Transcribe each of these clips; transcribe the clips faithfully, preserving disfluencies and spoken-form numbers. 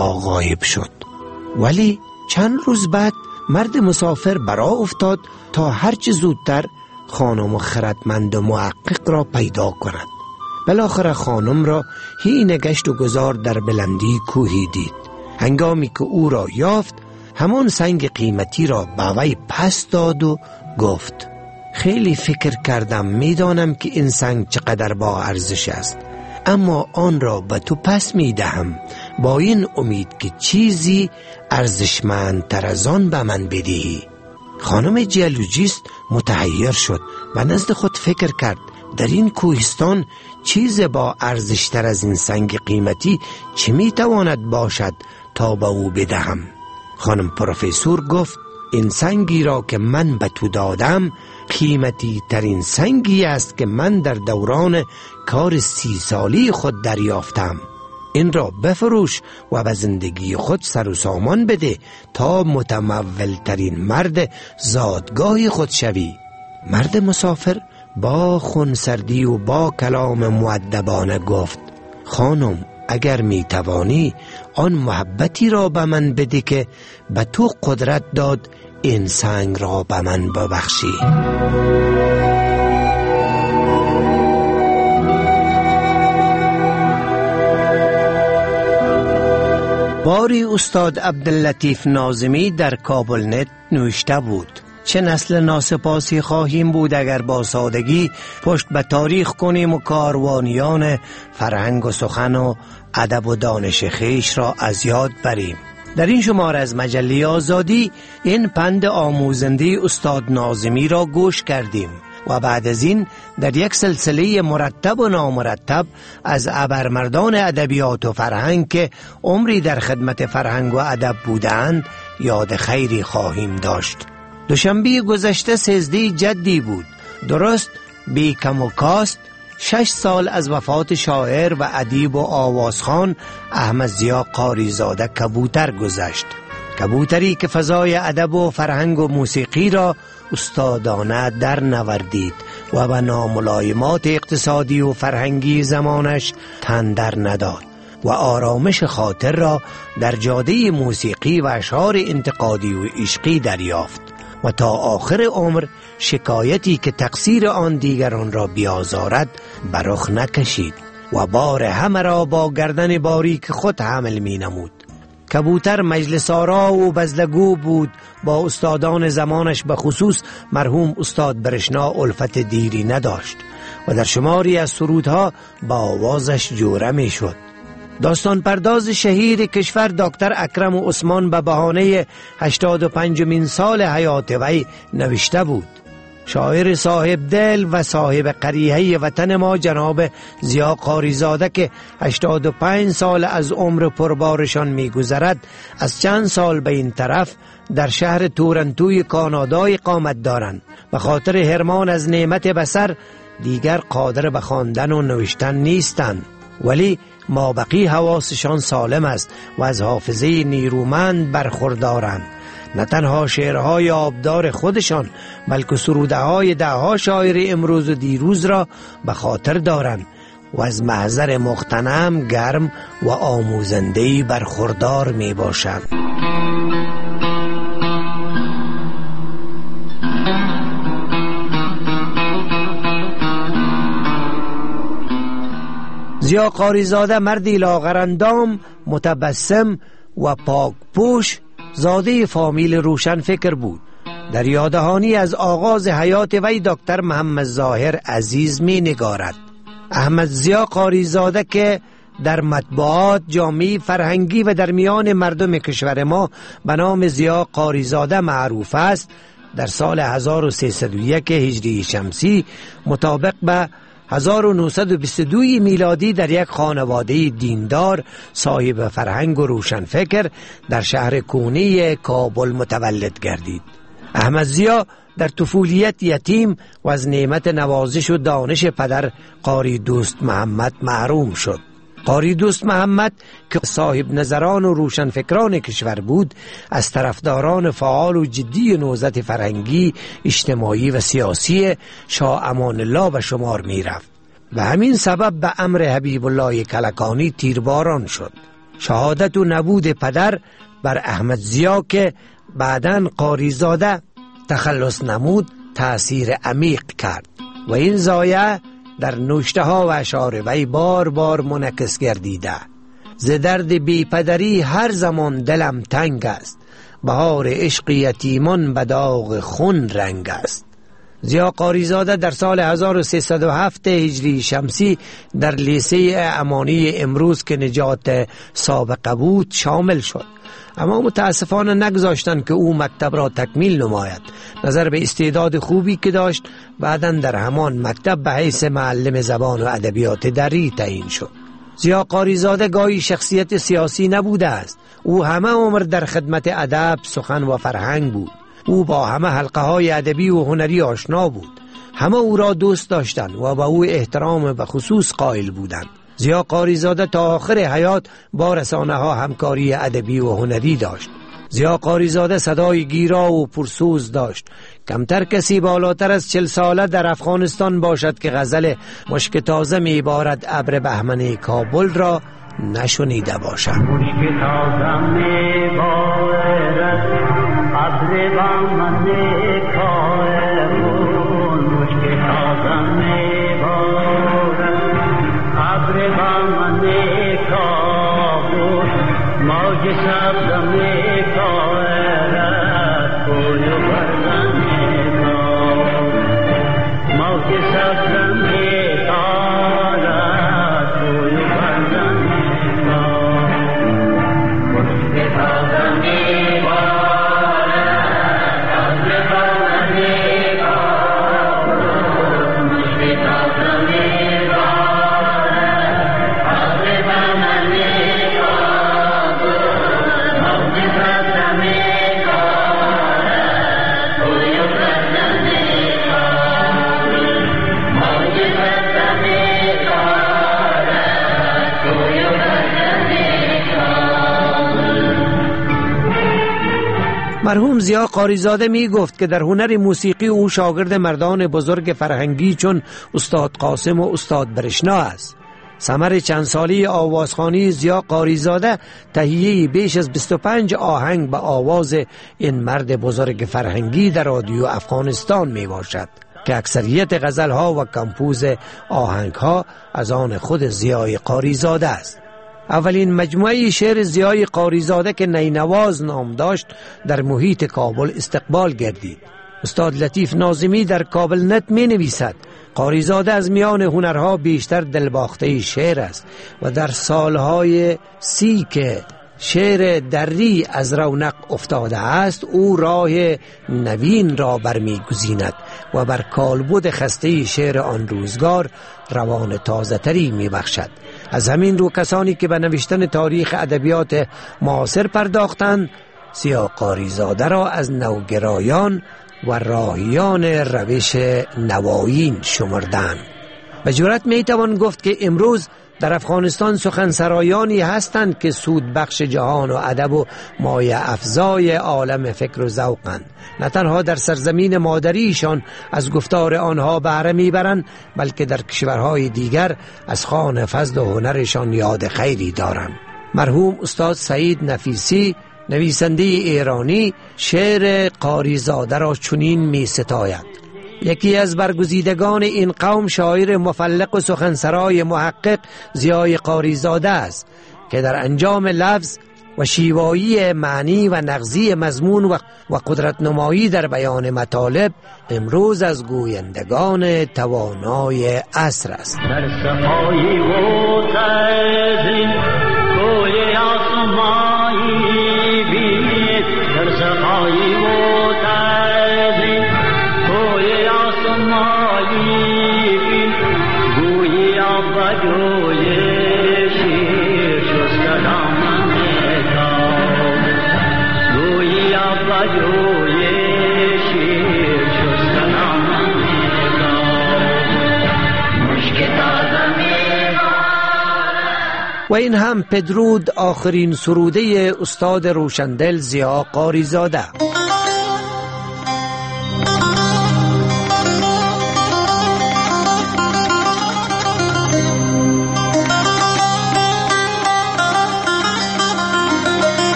تنها غایب شد. ولی چند روز بعد مرد مسافر برا افتاد تا هرچه زودتر خانم خردمند و محقق را پیدا کند. بالاخره خانم را حین گشت و گذار در بلندی کوهی دید. هنگامی که او را یافت همان سنگ قیمتی را به وی پس داد و گفت: خیلی فکر کردم، میدانم که این سنگ چقدر با ارزش است، اما آن را به تو پس میدهم با این امید که چیزی ارزشمندتر از آن به من بدهی. خانم جیولوژیست متحیر شد و نزد خود فکر کرد در این کوهستان چیز با ارزشتر از این سنگ قیمتی چه میتواند باشد تا به او بدهم. خانم پروفسور گفت: این سنگی را که من به تو دادم قیمتی ترین سنگی است که من در دوران کار سی سالی خود دریافتم. این را بفروش و به زندگی خود سر و سامان بده تا متمول ترین مرد زادگاه خود شوی. مرد مسافر با خونسردی و با کلام مؤدبانه گفت: خانم، اگر می توانی آن محبتی را به من بده که به تو قدرت داد این سنگ را به من ببخشی. باری استاد عبداللطیف ناظمی در کابل نت نوشته بود: چه نسل ناسپاسی خواهیم بود اگر با سادگی پشت به تاریخ کنیم و کاروانیان فرهنگ و سخن و ادب و دانش خیش را از یاد بریم. در این شماره از مجله آزادی این پند آموزنده استاد ناظمی را گوش کردیم و بعد از این در یک سلسله مرتب و نامرتب از ابرمردان ادبیات و فرهنگ که عمری در خدمت فرهنگ و ادب بودند یاد خیری خواهیم داشت. دوشنبه گذشته سیزده جدی بود. درست بی کم و کاست شش سال از وفات شاعر و ادیب و آوازخوان احمد ضیا قاریزاده کبوتر گذشت. کبوتری که فضای ادب و فرهنگ و موسیقی را استادانه در نوردید و به ناملایمات اقتصادی و فرهنگی زمانش تن در نداد و آرامش خاطر را در جاده موسیقی و اشعار انتقادی و عشقی دریافت و تا آخر عمر شکایتی که تقصیر آن دیگران را بیازارد برخ نکشید و بار همه را با گردن باریک خود حمل می نمود. کبوتر مجلس آرا و بزلگو بود، با استادان زمانش به خصوص مرحوم استاد برشنا الفت دیری نداشت و در شماری از سرودها با آوازش جوره می شد. داستان پرداز شهیر کشور دکتر اکرم عثمان به بهانه هشتاد و پنجمین سال حیات وی نوشته بود: شاعر صاحب دل و صاحب قریحه وطن ما جناب ضیا قاریزاده که هشتاد و پنج سال از عمر پربارشان می گذرد، از چند سال به این طرف در شهر تورنتوی کانادا اقامت دارند. به خاطر حرمان از نعمت بصر دیگر قادر به خواندن و نوشتن نیستند، ولی مابقی حواسشان سالم است و از حافظه نیرومند برخوردارند. نه تنها شعرهای آبدار خودشان بلکه سروده‌های دهها شاعر امروز و دیروز را به خاطر دارند و از محضر مغتنم گرم و آموزنده‌ای برخوردار می باشند. ضیا قاریزاده مردی لاغرندام، متبسم و پاکپوش، زاده فامیل روشن فکر بود. در یادهانی از آغاز حیات وی دکتر محمد ظاهر عزیز می نگارد: احمد ضیا قاریزاده که در مطبوعات، جامعه فرهنگی و در میان مردم کشور ما به نام ضیا قاریزاده معروف است، در سال هزار و سیصد و یک هجری شمسی مطابق به هزار و نهصد و بیست و دو میلادی در یک خانواده دیندار صاحب فرهنگ و روشنفکر در شهر کونی کابل متولد گردید. احمد ضیا در طفولیت یتیم و از نعمت نوازش و دانش پدر قاری دوست محمد محروم شد. قاری دوست محمد که صاحب نظران و روشنفکران کشور بود، از طرفداران فعال و جدی نهضت فرهنگی، اجتماعی و سیاسی شاه امان الله به شمار می رفت و همین سبب به امر حبیب الله کلکانی تیرباران شد. شهادت و نبود پدر بر احمد ضیا که بعداً قاریزاده تخلص نمود تأثیر عمیق کرد و این زایه در نوشته ها و اشعار وی بار بار منعکس گردیده. ز درد بی پدری هر زمان دلم تنگ است، بهار عشق یتیمان به داغ خون رنگ است. ضیا قاریزاده در سال هزار و سیصد و هفت هجری شمسی در لیسه امانی امروز که نجات سابقه بود شامل شد، اما متاسفانه نگذاشتند که او مکتب را تکمیل نماید. نظر به استعداد خوبی که داشت بعداً در همان مکتب به حیث معلم زبان و ادبیات دری تعیین شد. ضیا قاریزاده گاهی شخصیت سیاسی نبوده است. او همه عمر در خدمت ادب، سخن و فرهنگ بود. او با همه حلقه های ادبی و هنری آشنا بود. همه او را دوست داشتند و با او احترام به خصوص قائل بودند. ضیا قاریزاده تا آخر حیات با رسانه ها همکاری ادبی و هنری داشت. ضیا قاریزاده صدای گیرا و پرسوز داشت. کمتر کسی بالاتر از چل ساله در افغانستان باشد که غزل مشک تازه می بارد ابر بهمن کابل را نشنیده باشد. مشک تازه می بارد ابر بهمن کابل، مشک تازه می بارد ابر بهمن کابل، موج سبز می کارد کوی و برزن کابل، موج سبز می کارد کوی و برزن کابل، مشک تازه می بارد ابر بهمن کابل، مشک تازه می مرحوم ضیا قاریزاده می گفت که در هنر موسیقی او شاگرد مردان بزرگ فرهنگی چون استاد قاسم و استاد برشنا است. ثمر چند سالی آوازخوانی ضیا قاریزاده تهیه بیش از بیست و پنج آهنگ به آواز این مرد بزرگ فرهنگی در رادیو افغانستان می باشد که اکثریت غزلها و کمپوز آهنگها از آن خود ضیا قاریزاده است. اولین مجموعه شعر ضیا قاریزاده که نینواز نام داشت در محیط کابل استقبال گردید. استاد لطیف ناظمی در کابل نت می نویسد قاریزاده از میان هنرها بیشتر دلباخته شعر است و در سالهای سی که شعر دری از رونق افتاده است او راه نوین را برمیگزیند و بر کالبد خسته شعر آن روزگار روان تازه تری می بخشد. از همین رو کسانی که به نوشتن تاریخ ادبیات معاصر پرداختند ضیا قاریزاده را از نوگرایان و راهیان روش نوایین شمردند. به جرات می توان گفت که امروز در افغانستان سخنسرایانی هستند که سود بخش جهان و ادب و مایه افزای عالم فکر و ذوقند. نه تنها در سرزمین مادریشان از گفتار آنها بهره میبرند بلکه در کشورهای دیگر از خوان فضل و هنرشان یاد خیری دارند. مرحوم استاد سعید نفیسی نویسنده ایرانی شعر قاریزاده را چنین می ستاید: یکی از برگزیدگان این قوم شاعر مفلق و سخنسرای محقق ضیا قاریزاده است که در انجام لفظ و شیوایی معنی و نغزی مضمون و قدرت نمایی در بیان مطالب امروز از گویندگان توانای عصر است. در سخایی و تزین گوی آسمایی بید، در سخایی و تزین گوی آسمایی بید، گوی آبا جوی شیر شست دامن کام، گوی آبا جوی شیر شست دامن کام، مشک تازه و این هم پدرود آخرین سروده استاد روشندل ضیا قاریزاده.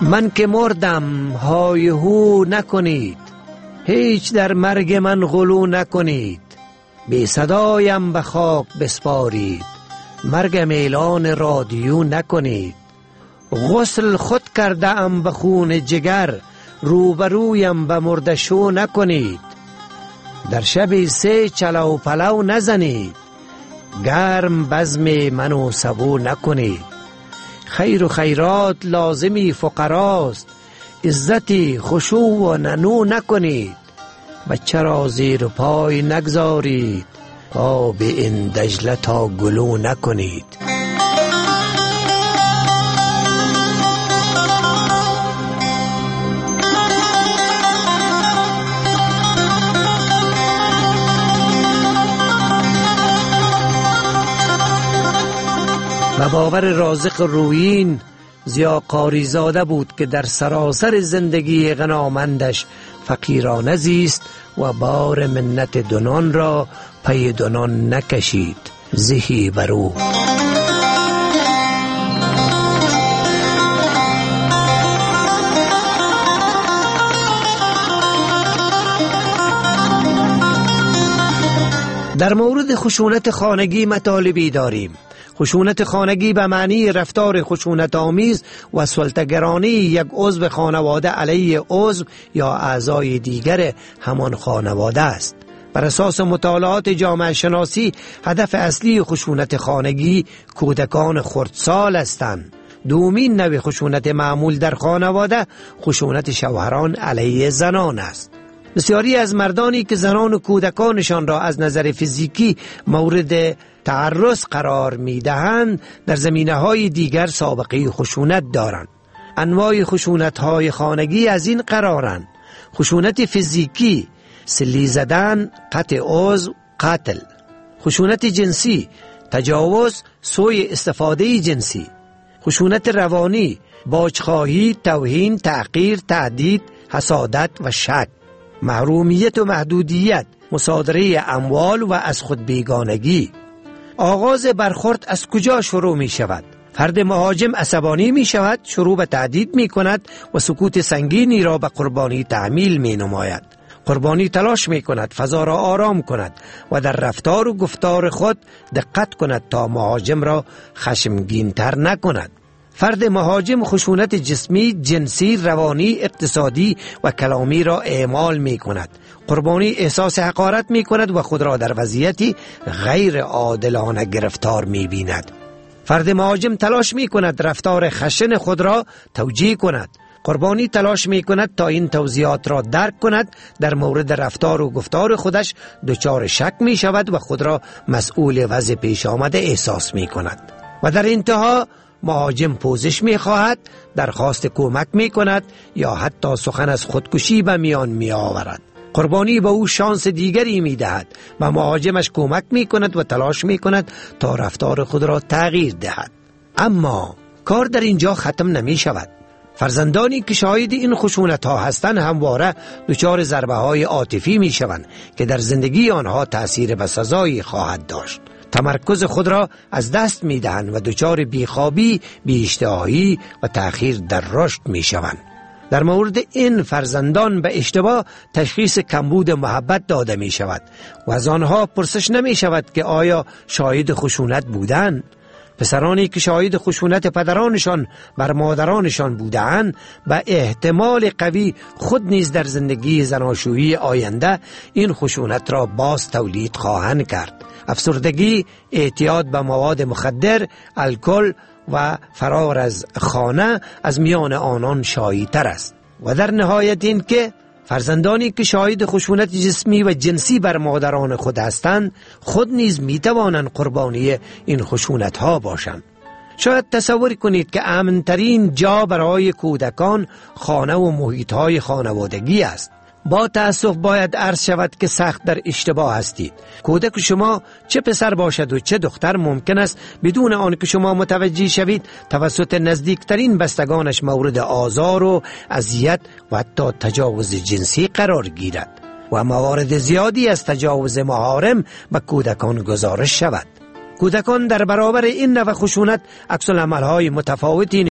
من که مردم های هو نکنید، هیچ در مرگ من غلو نکنید. بی صدایم به خاک بسپارید، مرگم اعلان رادیو نکنید. غسل خود کرده ام به خون جگر، روبرویم به مردشو نکنید. در شب سه چلو پلو نزنید، گرم بزم منو سبو نکنید. خیر و خیرات لازمی فقراست، عزتی خشوع و ننو نکنید. بچه را زیر پای نگذارید، آب این دجله تا گلو نکنید. و باور رازق رویین ضیا قاری زاده بود که در سراسر زندگی غنامندش فقیرانه زیست و بار منت دونان را پی دونان نکشید. زهی برو. در مورد خشونت خانگی مطالبی داریم. خشونت خانگی به معنی رفتار خشونت آمیز و سلطه‌گرانی یک عضو خانواده علیه عضو یا اعضای دیگر همان خانواده است. بر اساس مطالعات جامعه شناسی هدف اصلی خشونت خانگی کودکان خردسال هستند. دومین نوع خشونت معمول در خانواده خشونت شوهران علیه زنان است. بسیاری از مردانی که زنان و کودکانشان را از نظر فیزیکی مورد تعرض قرار می دهند در زمینه های دیگر سابقه خشونت دارند. انواع خشونت های خانگی از این قرارند: خشونت فیزیکی، سلی زدن، قطع عضو، قتل. خشونت جنسی، تجاوز، سوء استفاده جنسی. خشونت روانی، باجخواهی، توهین، تحقیر، تهدید، حسادت و شک. محرومیت و محدودیت، مصادره اموال و از خود بیگانگی. آغاز برخورد از کجا شروع می شود؟ فرد مهاجم عصبانی می شود، شروع به تهدید می کند و سکوت سنگینی را به قربانی تحمیل می نماید. قربانی تلاش می کند فضا را آرام کند و در رفتار و گفتار خود دقت کند تا مهاجم را خشمگین تر نکند. فرد مهاجم خشونت جسمی، جنسی، روانی، اقتصادی و کلامی را اعمال می کند. قربانی احساس حقارت می کند و خود را در وضعیتی غیر عادلانه گرفتار می بیند. فرد مهاجم تلاش می کند رفتار خشن خود را توجیه کند. قربانی تلاش می کند تا این توضیحات را درک کند. در مورد رفتار و گفتار خودش دچار شک می شود و خود را مسئول وضع پیش آمده احساس می کند. و در انتها مهاجم پوزش می خواهد، درخواست کمک می کند یا حتی سخن از خودکشی به میان می آورد. قربانی به او شانس دیگری می دهد و مهاجمش کمک می کند و تلاش می کند تا رفتار خود را تغییر دهد. اما کار در اینجا ختم نمی شود. فرزندانی که شاهد این خشونت ها هستند همواره دچار ضربه های عاطفی می شوند که در زندگی آنها تأثیر بسزایی خواهد داشت. تمرکز خود را از دست می دهند و دچار بیخوابی، بی‌اشتهایی و تأخیر در رشد می شوند. در مورد این فرزندان به اشتباه تشخیص کمبود محبت داده می شود و از آنها پرسش نمی شود که آیا شاهد خشونت بودند. پسرانی که شاهد خشونت پدرانشان بر مادرانشان بودند به احتمال قوی خود نیز در زندگی زناشویی آینده این خشونت را باز تولید خواهند کرد. افسردگی، اعتیاد به مواد مخدر، الکل و فرار از خانه از میان آنان شایع‌تر است. و در نهایت این که فرزندانی که شاهد خشونت جسمی و جنسی بر مادران خود هستند خود نیز می توانند قربانی این خشونت ها باشند. شاید تصور کنید که امن‌ترین جا برای کودکان خانه و محیط های خانوادگی است. با تأسف باید عرض شود که سخت در اشتباه هستید. کودک شما چه پسر باشد و چه دختر ممکن است بدون آن که شما متوجه شوید توسط نزدیکترین بستگانش مورد آزار و اذیت و حتی تجاوز جنسی قرار گیرد و موارد زیادی از تجاوز محارم به کودکان گزارش شود. کودکان در برابر این نوع خشونت عکس العمل‌های متفاوتی